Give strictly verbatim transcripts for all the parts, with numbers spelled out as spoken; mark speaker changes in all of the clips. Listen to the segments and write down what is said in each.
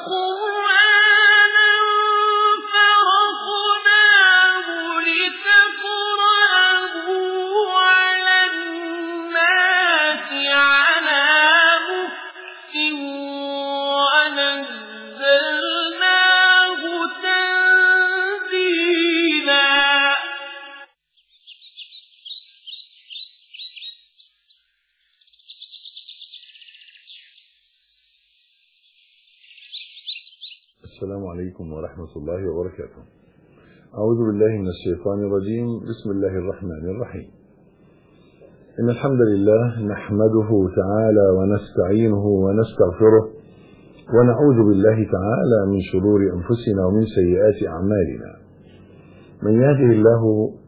Speaker 1: وَقُرْآنًا فَرَقْنَاهُ لِتَقْرَأَهُ عَلَى النَّاسِ عَلَى مُكْثٍ وَنَزَّلْنَاهُ تَنزِيلًا.
Speaker 2: السلام عليكم ورحمة الله وبركاته. أعوذ بالله من الشيطان الرجيم. بسم الله الرحمن الرحيم. إن الحمد لله نحمده تعالى ونستعينه ونستغفره ونعوذ بالله تعالى من شرور أنفسنا ومن سيئات أعمالنا. من يهده الله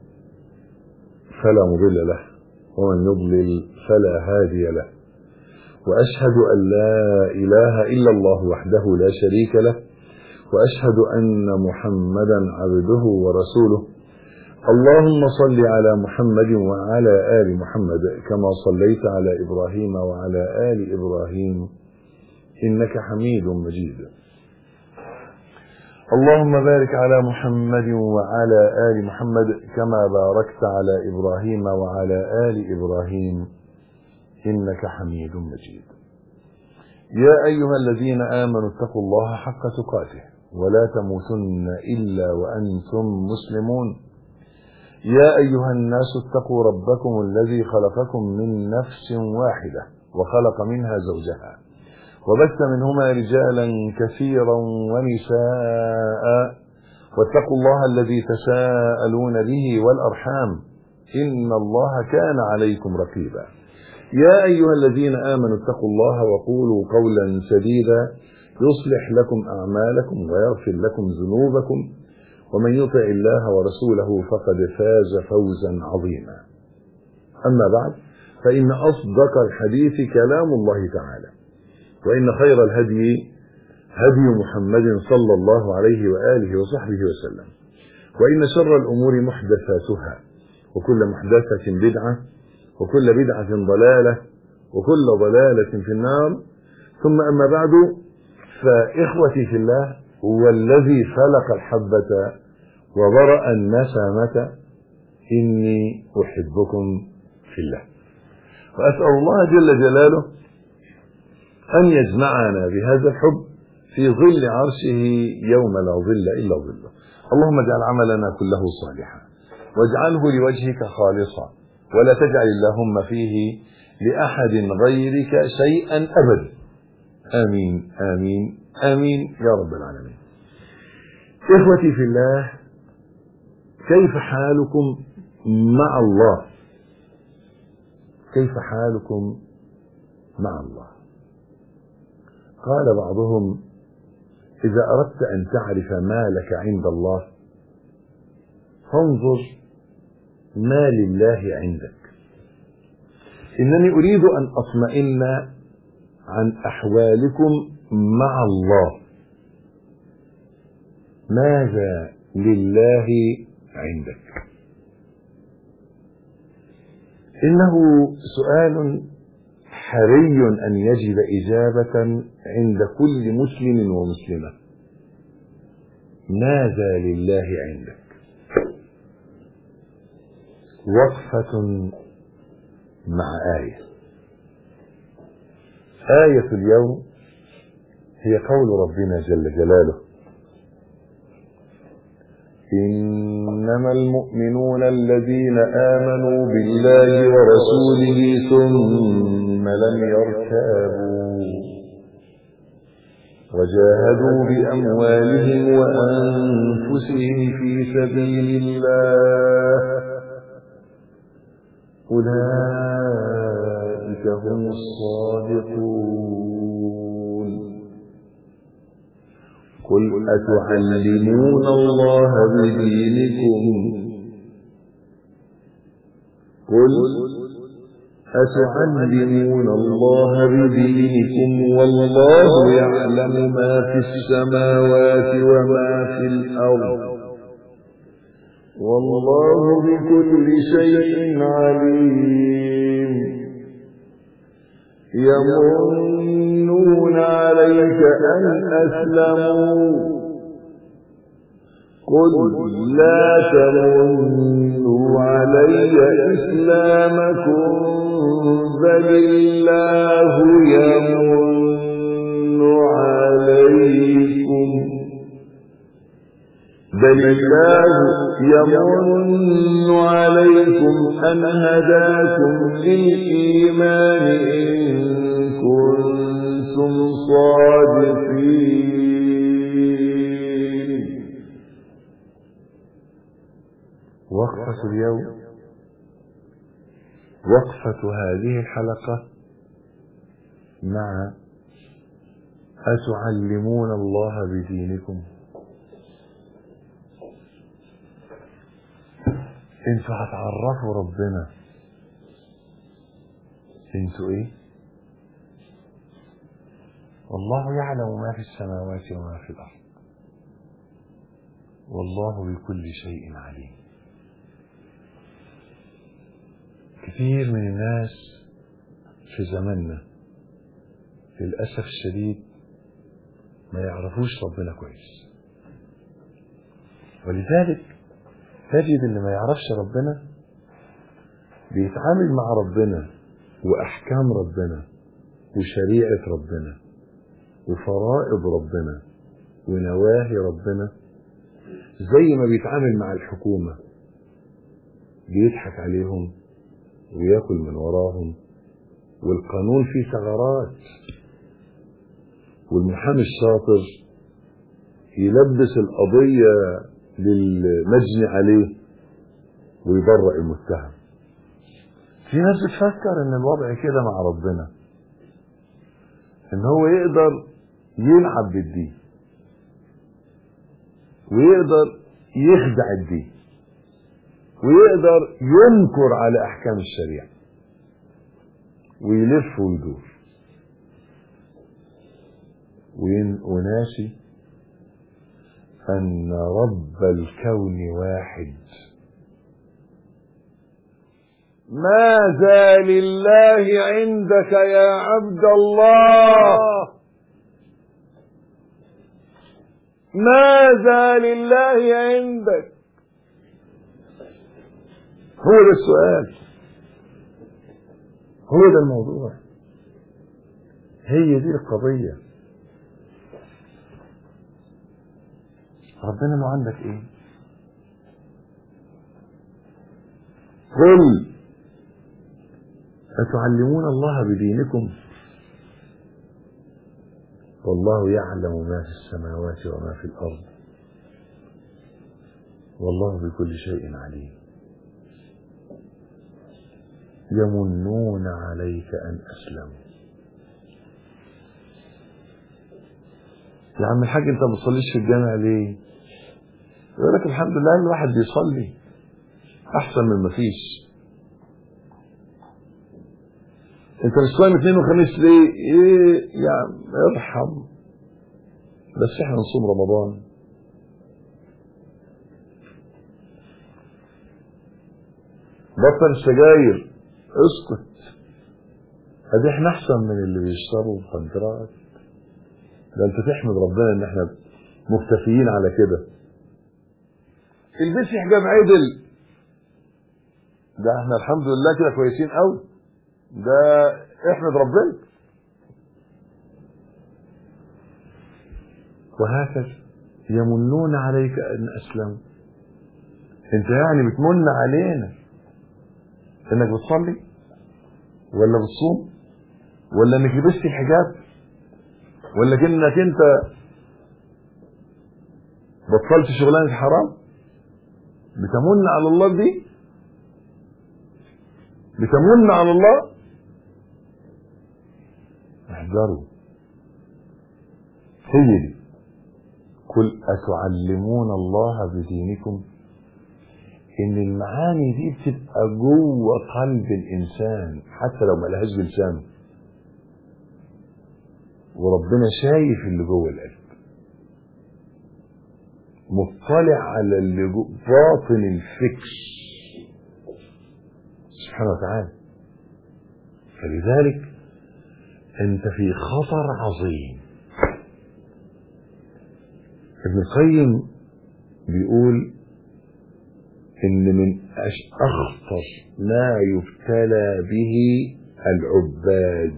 Speaker 2: فلا مضل له ومن يضلل فلا هادي له، وأشهد أن لا إله إلا الله وحده لا شريك له، وأشهد أن محمدا عبده ورسوله. اللهم صل على محمد وعلى آل محمد كما صليت على إبراهيم وعلى آل إبراهيم إنك حميد مجيد. اللهم بارك على محمد وعلى آل محمد كما باركت على إبراهيم وعلى آل إبراهيم إنك حميد مجيد. يا أيها الذين آمنوا اتقوا الله حق تقاته ولا تموتن إلا وأنتم مسلمون. يا أيها الناس اتقوا ربكم الذي خلقكم من نفس واحدة وخلق منها زوجها وبث منهما رجالا كثيرا ونساء، واتقوا الله الذي تساءلون به والأرحام إن الله كان عليكم رقيبا. يا أيها الذين آمنوا اتقوا الله وقولوا قولا سديدا يصلح لكم أعمالكم ويغفر لكم ذنوبكم، ومن يطع الله ورسوله فقد فاز فوزا عظيما. أما بعد، فإن أصدق الحديث كلام الله تعالى، وإن خير الهدي هدي محمد صلى الله عليه وآله وصحبه وسلم، وإن شر الأمور محدثاتها، وكل محدثة بدعة، وكل بدعة ضلالة، وكل ضلالة في النار. ثم أما بعد، فإخوتي في الله، والذي فلق الحبة وبرأ النسمة إني أحبكم في الله، وأسأل الله جل جلاله أن يجمعنا بهذا الحب في ظل عرشه يوم لا ظل إلا ظله. اللهم اجعل عملنا كله صالحا واجعله لوجهك خالصا، ولا تجعل اللهم فيه لأحد غيرك شيئا أبدا. آمين آمين آمين يا رب العالمين. إخوتي في الله، كيف حالكم مع الله؟ كيف حالكم مع الله؟ قال بعضهم: إذا أردت أن تعرف ما لك عند الله فانظر ما لله عندك. إنني أريد أن أطمئن عن أحوالكم مع الله. ماذا لله عندك؟ إنه سؤال حري أن يجد إجابة عند كل مسلم ومسلمة. ماذا لله عندك؟ وقفة مع آية. آية اليوم هي قول ربنا جل جلاله: إنما المؤمنون الذين آمنوا بالله ورسوله ثم لم يرتابوا وجاهدوا بأموالهم وأنفسهم في سبيل الله أولئك هم الصادقون. قل أتعلمون الله بدينكم قل أتعلمون الله بدينكم والله يعلم ما في السماوات وما في الأرض والله بكل شيء عليم. يمنون يمنون عليك أن أسلموا قل لا تمنوا علي إسلامكم بل الله يمن عليكم بل الله يمن عليكم أن هداكم للإيمان إن كنتم صادقين. وقفة اليوم، وقفة هذه الحلقة مع أتعلمون الله بدينكم. انتوا هتعرفوا ربنا انتوا ايه؟ والله يعلم ما في السماوات وما في الأرض والله بكل شيء عليم. كثير من الناس في زماننا للأسف الشديد ما يعرفوش ربنا كويس، ولذلك تجد اللي ما يعرفش ربنا بيتعامل مع ربنا وأحكام ربنا وشريعة ربنا وفرائض ربنا ونواهي ربنا زي ما بيتعامل مع الحكومة، بيضحك عليهم ويأكل من وراهم، والقانون فيه ثغرات، والمحامي الشاطر يلبس القضية للمجني عليه ويبرئ المتهم. في ناس بتفكر ان الوضع كده مع ربنا، ان هو يقدر يلعب بالدين ويقدر يخدع الدين ويقدر ينكر على احكام الشريعة ويلف ويدور وناسي ان رب الكون واحد. ماذا لله عندك يا عبد الله؟ ماذا لله عندك؟ هو ده السؤال، هو ده الموضوع، هي دي القضية. ربنا ما عندك ايه؟ قل أتعلمون الله بدينكم والله يعلم ما في السماوات وما في الأرض والله بكل شيء عليم. يمنون عليك أن أسلموا. يا عم الحاج انت ما بتصليش في الجامع ليه؟ يقول لك الحمد لله الواحد بيصلي احسن من ما فيش. انت مش صايم اثنين وخميس ليه؟ ايه يا عم ارحم، بس احنا نصوم رمضان. بطل السجاير، اسكت، ادي احنا احسن من اللي بيشربوا مخدرات. ده انت تحمد ربنا ان احنا مكتفيين على كده. البسي حجاب عدل، ده احنا الحمد لله كده كويسين قوي، ده احمد ربنا. وهكذا يمنون عليك ان اسلموا. انت يعني بتمن علينا انك بتصلي ولا بتصوم ولا انك لبست الحجاب ولا كأنك انت بطلت شغلانة حرام؟ بتمن على الله دي؟ بتمن على الله؟ احذروا، هي دي. قل أتعلمون الله بدينكم. ان المعاني دي بتبقى جوه قلب الانسان حتى لو ما لهاش بلسانه، وربنا شايف اللي جوه القلب، مطلع على اللي جوه باطن الفكر سبحانه وتعالى. فلذلك انت في خطر عظيم. ابن القيم بيقول ان من اخطر ما يبتلى به العباد.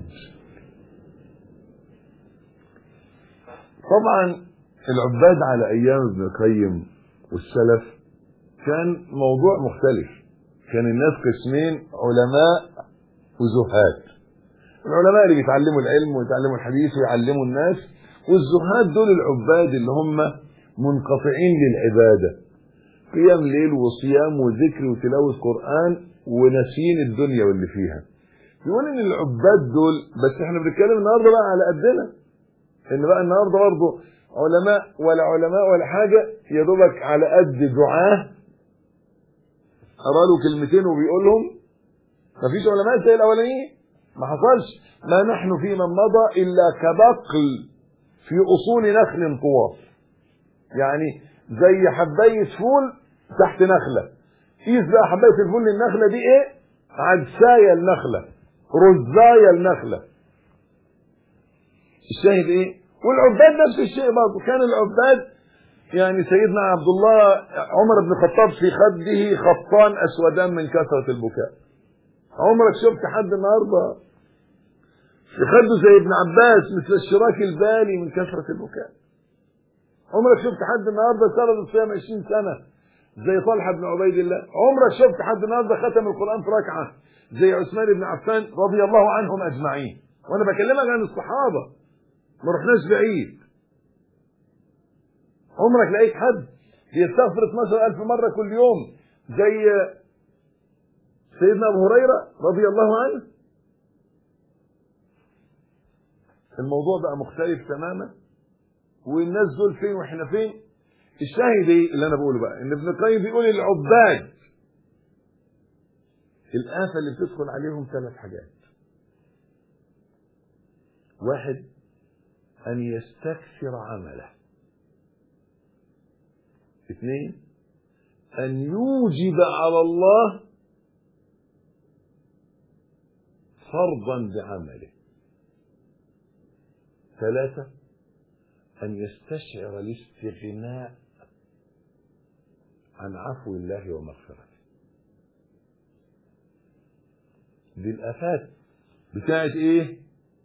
Speaker 2: طبعا العباد على ايام ابن القيم والسلف كان موضوع مختلف. كان الناس قسمين، علماء وزهاد. العلماء اللي بيتعلموا العلم ويتعلموا الحديث ويعلموا الناس، والزهاد دول العباد اللي هم منقطعين للعبادة، قيام ليل وصيام وذكر وتلاوة قرآن وناسين الدنيا واللي فيها. يقول ان العباد دول، بس احنا بنتكلم النهارده بقى على قدنا، ان بقى النهارده برضه علماء ولا علماء ولا حاجه، يا دوبك على قد دعاه قرا له كلمتين وبيقولهم. مفيش علماء زي الاولانيين، ما حصلش. ما نحن في من مضى الا كبقل في اصول نخل طواف، يعني زي حبايه فول تحت نخله. قيس بقى حبايه الفول للنخله دي ايه؟ عدسايه النخله، رزايه النخله. الشاهد ايه؟ والعباد نفس الشيء برضه. كان العباد يعني سيدنا عبد الله عمر بن الخطاب في خده خطان اسودان من كثره البكاء. عمرك شفت حد النهارده في خده زي ابن عباس مثل الشراك البالي من كثره البكاء؟ عمرك شفت حد النهارده سرد الصيام عشرين سنه زي طلحه بن عبيد الله؟ عمرك شفت حد النهارده ختم القران في ركعه زي عثمان بن عفان رضي الله عنهم اجمعين؟ وانا بكلمك عن الصحابه، ما رحناش بعيد. عمرك لقيت حد بيستغفر اثناشر ألف مره كل يوم زي سيدنا ابو هريره رضي الله عنه؟ الموضوع بقى مختلف تماما، والناس دول فين واحنا فين؟ الشاهد ايه اللي انا بقوله بقى؟ ان ابن القيم بيقول العباد الآفة اللي بتدخل عليهم ثلاث حاجات. واحد، أن يستكثر عمله. اثنين، أن يوجب على الله فرضا بعمله. ثلاثة، أن يستشعر الاستغناء عن عفو الله ومغفرته. دي الآفات بتاعت ايه؟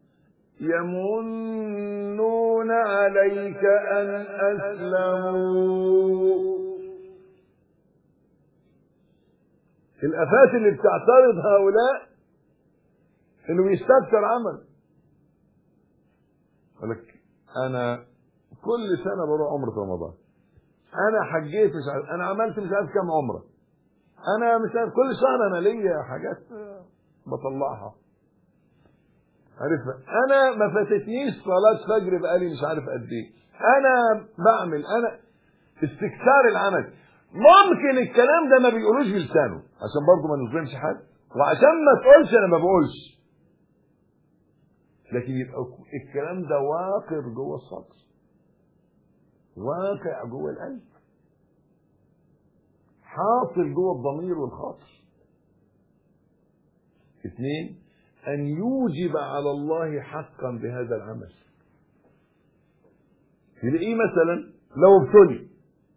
Speaker 2: يمنون عليك أن أسلموا. الآفات اللي بتعترض هؤلاء انه يستكثر عمل. يقول لك انا كل سنه بروح عمره رمضان، انا حجيت مش عارف، انا عملت مش عارف كام عمره، انا مش عارف كل شهر انا ليا حاجات بطلعها، عارفها، انا ما فاتتنيش صلاه فجر بقالي مش عارف قد ايه، انا بعمل، انا استكثار العمل. ممكن الكلام ده ما بيقولوش بلسانه عشان برضه ما نظلمش حد، وعشان ما تقولش انا ما بقولش، لكن يبقى الكلام ده واقع جوه الصدر، واقع جوه القلب، حاصل جوه الضمير والخاطر. اثنين، ان يوجب على الله حقا بهذا العمل. يلاقيه مثلا لو ابتلي،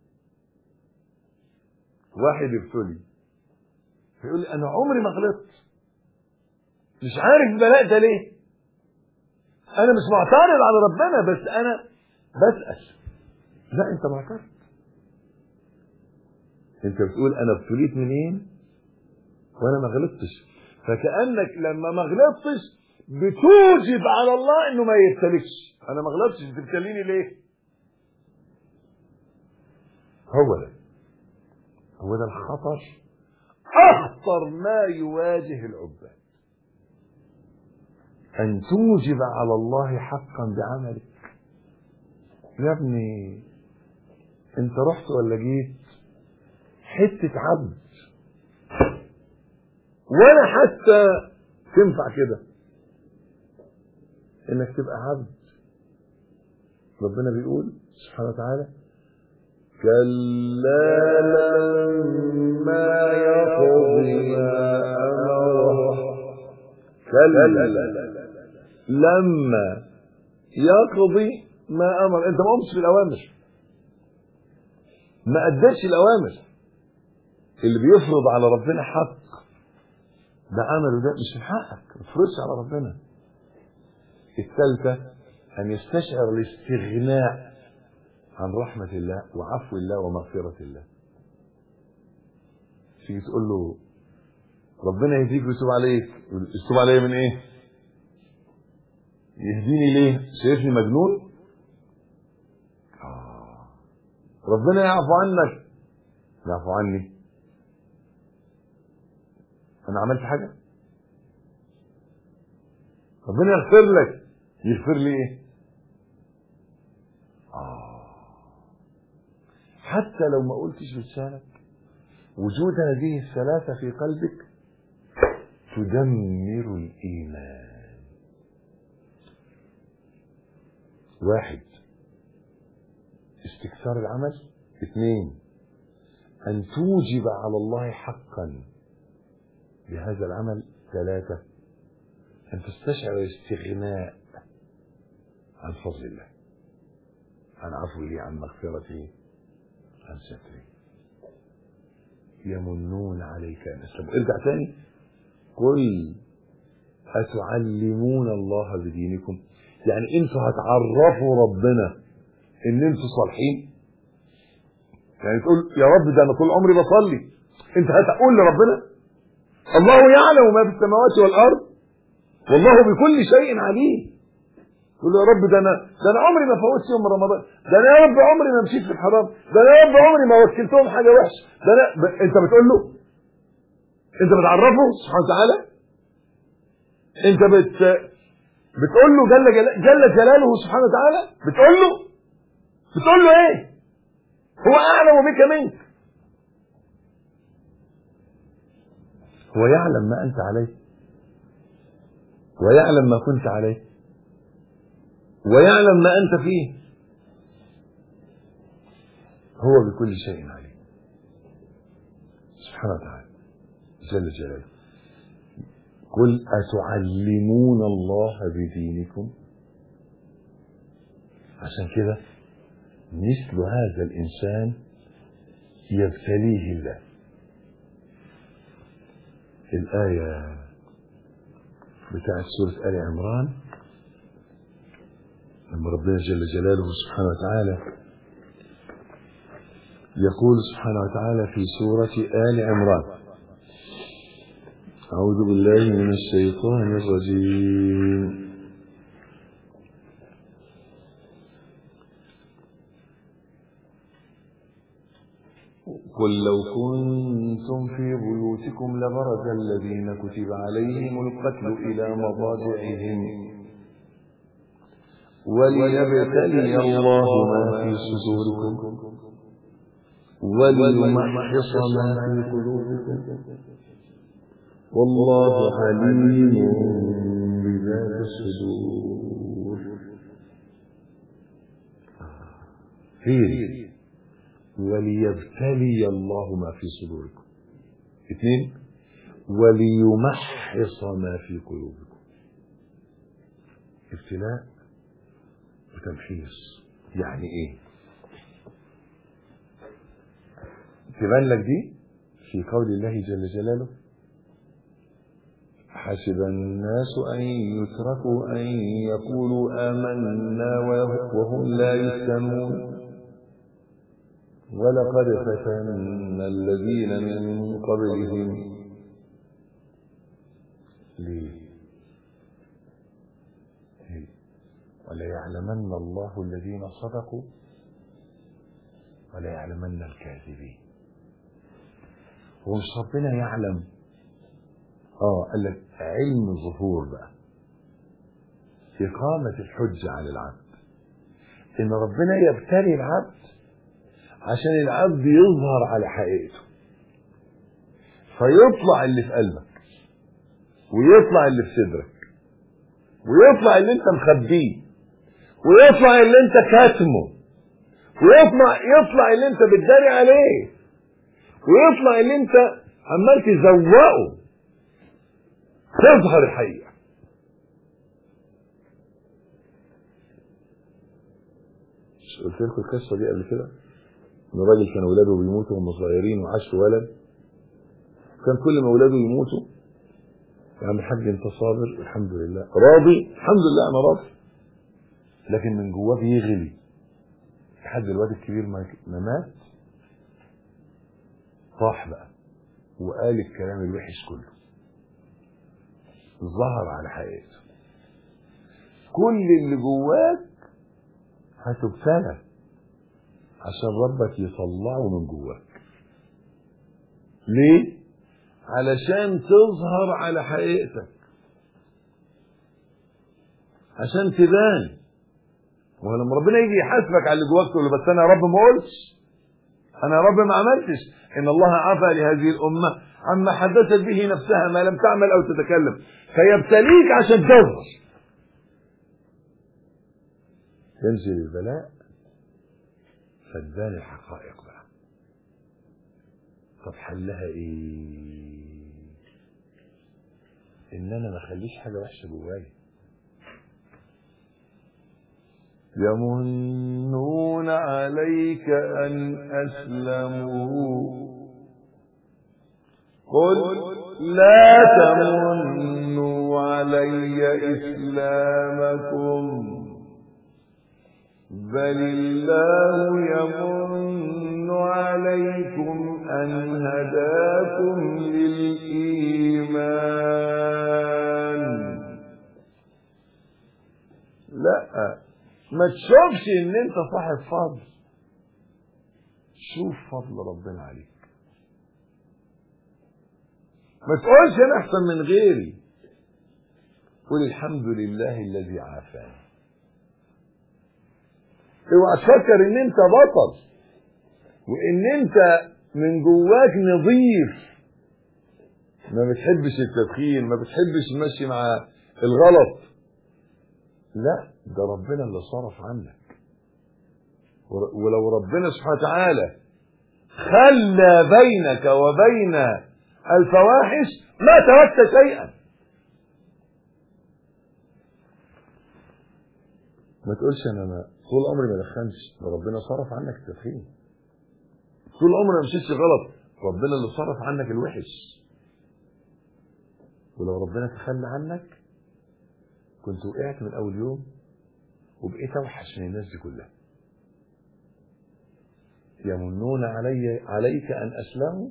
Speaker 2: واحد ابتلي فيقول لي انا عمري ما غلطت، مش عارف البلاء ده ليه، انا مش معترض على ربنا بس انا بسأل. لا، انت معترض، انت بتقول انا ابتليت منين وانا ما غلطتش، فكأنك لما ما غلطتش بتوجب على الله انه ما يبتليكش. انا ما غلطتش، بتبتليني ليه؟ هو ده هو ده الخطر، اخطر ما يواجه العباد، ان توجب على الله حقا بعملك. يا ابني انت رحت ولا جيت حتة عبد، ولا حتى تنفع كده انك تبقى عبد. ربنا بيقول سبحانه وتعالى كلا لما يقضي ما أمره، كلا لما يقضي ما امر. انت ما قمتش بالاوامر، ما ادتش الاوامر. اللي بيفرض على ربنا حق ده عمله، ده مش من حقك، ما تفرضش على ربنا. الثالثه ان يستشعر الاستغناء عن رحمه الله وعفو الله ومغفره الله. تيجي تقول له ربنا يهديك ويتوب عليك، يتوب عليا من ايه؟ يهديني ليه؟ شايفني مجنون؟ آه. ربنا يعفو عنك، يعفو عني، انا عملت حاجه؟ ربنا يغفر لك، يغفر لي ايه؟ آه. حتى لو ما قلتش بلسانك، وجود هذه الثلاثه في قلبك تدمر الايمان. واحد، استكثار العمل. اثنين، ان توجب على الله حقا بهذا العمل. ثلاثة، ان تستشعر الاستغناء عن فضل الله، عن عفوه، عن مغفرته، عن ستره. يمنون عليك ان اسلموا. ارجع تاني، قل اتعلمون الله بدينكم، يعني انتوا هتعرفوا ربنا ان انتوا صالحين. يعني تقول يا رب ده انا طول عمري بصلي، انت هتقول لربنا الله يعلم ما في السماوات والارض والله بكل شيء عليم. تقول له يا رب ده انا ده انا عمري ما فوتت يوم رمضان، ده انا يا رب عمري ما مشيت في الحرام، ده انا يا رب عمري ما وكلتهم حاجه وحشه، ده انا ب... انت بتقول له، انت بتعرفه سبحانه وتعالى، انت بت بتقول له جل جل... جل جلاله سبحانه وتعالى، بتقول له بتقول له ايه؟ هو اعلم بك منك، هو يعلم ما انت عليه، ويعلم ما كنت عليه، ويعلم ما انت فيه، هو بكل شيء عليم سبحانه وتعالى جل جلاله. قل أتعلمون الله بدينكم. عشان كده مثل هذا الإنسان يبتليه الله. الآية بتاعت سورة آل عمران لما ربنا جل جلاله سبحانه وتعالى يقول سبحانه وتعالى في سورة آل عمران: أعوذ بالله من الشيطان الرجيم. قل لو كنتم في بيوتكم لبرز الذين كتب عليهم القتل إلى مضاجعهم وليبتلي الله ما في صدوركم وليمحص ما في قلوبكم والله عليم بذات الصدور. هي وليبتلي الله ما في صدوركم. اثنين، وليمحص ما في قلوبكم. ابتلاء وتمحيص يعني ايه؟ تبان لك دي في قول الله جل جلاله: حسب الناس أن يتركوا أن يقولوا آمنا وهم لا يفتنون ولقد فتنا الذين من قبلهم. ليه؟ وليعلمن الله الذين صدقوا وليعلمن الكاذبين. هو مش ربنا يعلم؟ اه قال لك علم الظهور بقى، إقامة الحجة على العبد، إن ربنا يبتلي العبد عشان العبد يظهر على حقيقته، فيطلع اللي في قلبك ويطلع اللي في صدرك ويطلع اللي انت مخبيه ويطلع اللي انت كاتمه ويطلع يطلع اللي انت بتداري عليه ويطلع اللي انت عمال تزوقه، تظهر الحقيقة. مش قلت لكم القصه دي قبل كده؟ ان الراجل كان اولاده بيموتوا وهم صغيرين وعاش ولد، كان كل ما اولاده يموتوا يا عم الحاج انت صابر الحمد لله راضي الحمد لله انا راضي، لكن من جواه بيغلي لحد الواد الكبير ما مات طاح بقى وقال الكلام الوحش كله، ظهر على حقيقته. كل اللي جواك هتبتلى عشان ربك يطلعه من جواك. ليه؟ علشان تظهر على حقيقتك، عشان تبان. ولما ربنا يجي يحاسبك على اللي جواك تقول له بس انا يا رب ما قلتش، انا يا رب ما عملتش. ان الله عفى لهذه الامه عما حدثت به نفسها ما لم تعمل او تتكلم، فيبتليك عشان تظهر. ينزل البلاء فتبان الحقائق بقى. طب حلها ايه؟ ان انا ما اخليش حاجه وحشه جوايا. يمنون عليك ان اسلموا قل لا تمنوا علي اسلامكم بل الله يمن عليكم أن هداكم للإيمان. لا، ما تشوفش ان انت صاحب فضل، شوف فضل ربنا عليك. ما تقولش انا احسن من غيري، قول الحمد لله الذي عافاني. اوعى تفكر ان انت بطل وان انت من جواك نظيف، ما بتحبش التدخين، ما بتحبش المشي مع الغلط. لا، ده ربنا اللي صرف عنك. ولو ربنا سبحانه وتعالى خلى بينك وبين الفواحش ما تركت شيئا. ما تقولش انا ما طول عمري ما دخنش، ربنا صرف عنك التدخين. طول عمري ما مشيتش غلط، ربنا اللي صرف عنك الوحش. ولو ربنا تخلى عنك كنت وقعت من اول يوم وبقيت اوحش من الناس دي كلها. يمنون علي عليك ان اسلموا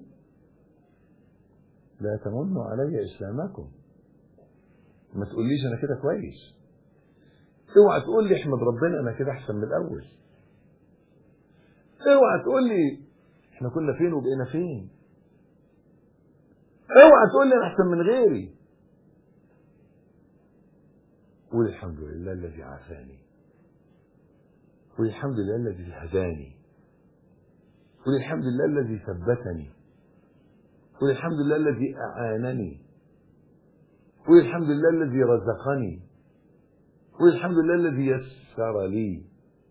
Speaker 2: لا تمنوا علي اسلامكم. ما تقوليش انا كده كويس، اوعى تقول لي احمد ربنا انا كده احسن من الاول. اوعى تقول لي احنا كنا فين وبقينا فين. اوعى تقول لي انا احسن من غيري. قول الحمد لله الذي عافاني، قول الحمد لله الذي هداني، قول الحمد لله الذي ثبتني، قول الحمد لله الذي اعانني، قول الحمد لله الذي رزقني، قول الحمد لله الذي يسر لي.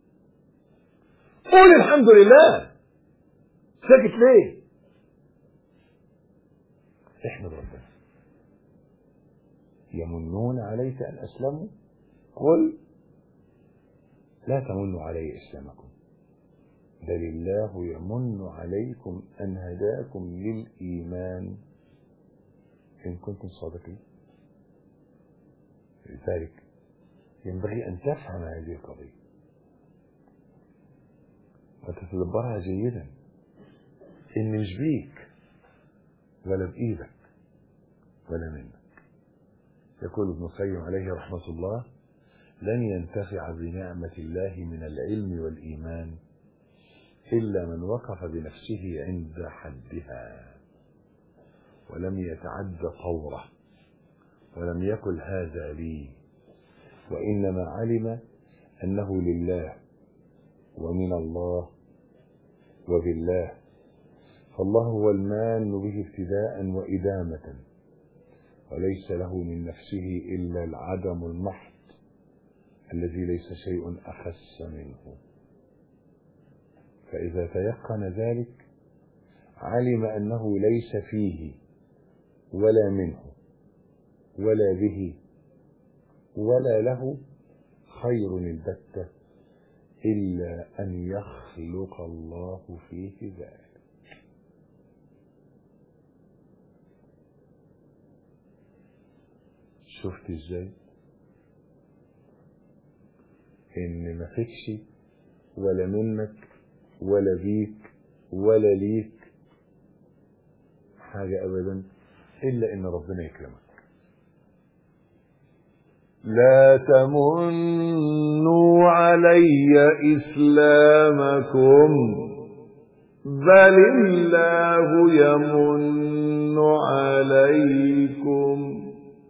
Speaker 2: قول الحمد لله. ساكت ليه؟ احمد ربنا. يمنون عليك ان اسلموا قل لا تمنوا علي اسلامكم بل الله يمن عليكم ان هداكم للايمان ان كنتم صادقين. لذلك ينبغي ان تفهم هذه القضيه وتتدبرها جيدا، ان مش بيك ولا بايدك ولا منك. يقول ابن القيم عليه رحمه الله: لن ينتفع بنعمه الله من العلم والايمان الا من وقف بنفسه عند حدها ولم يتعد طوره ولم يقل هذا لي، وانما علم انه لله ومن الله وبالله، فالله هو المان به ابتداء وإدامة، وليس له من نفسه إلا العدم المحض الذي ليس شيء أخس منه. فإذا تيقن ذلك علم أنه ليس فيه ولا منه ولا به ولا له خير البتة إلا أن يخلق الله فيه ذلك. شفت ازاي ان ما فيكش ولا منك ولا بيك ولا ليك حاجة ابدا الا ان ربنا يكرمك. لا تمنوا علي إسلامكم بل الله يمن عليكم.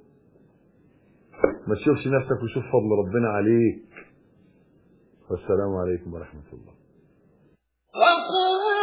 Speaker 2: ما تشوفش نفسك وشوف فضل ربنا عليك. والسلام عليكم ورحمة الله.